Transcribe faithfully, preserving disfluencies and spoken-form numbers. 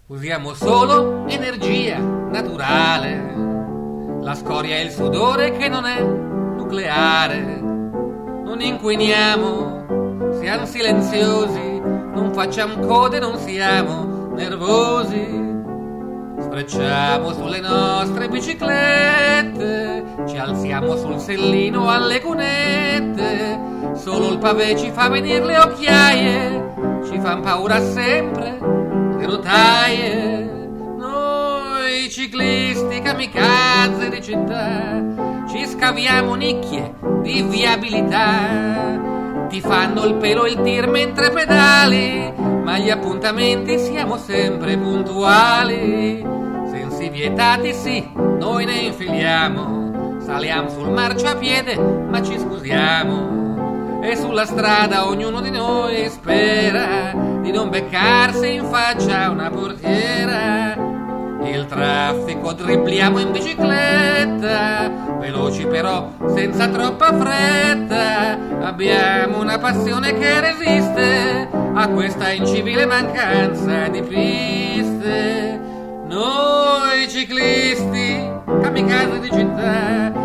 Usiamo solo energia naturale, la scoria è il sudore che non è nucleare. Non inquiniamo, siamo silenziosi, non facciamo code, non siamo nervosi. Sfrecciamo sulle nostre biciclette, ci alziamo sul sellino alle cunette. Solo il pavé ci fa venire le occhiaie, ci fan paura sempre le rotaie. Noi ciclisti kamikaze di città ci scaviamo nicchie di viabilità. Ti fanno il pelo e il tir mentre pedali, ma agli appuntamenti siamo sempre puntuali. Sensi vietati sì, noi ne infiliamo, saliamo sul marciapiede ma ci scusiamo. E sulla strada ognuno di noi spera di non beccarsi in faccia una portiera. Il traffico dribbliamo in bicicletta, veloci però senza troppa fretta. Abbiamo una passione che resiste a questa incivile mancanza di piste. Noi ciclisti, kamikaze di città,